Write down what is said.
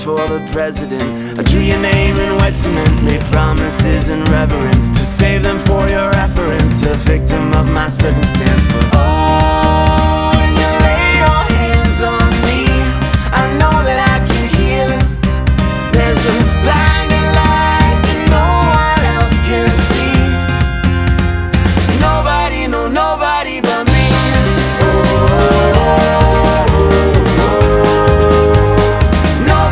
for the president. I drew your name in wet cement, made promises in reverence to save them for your reference. A victim of my circumstance, but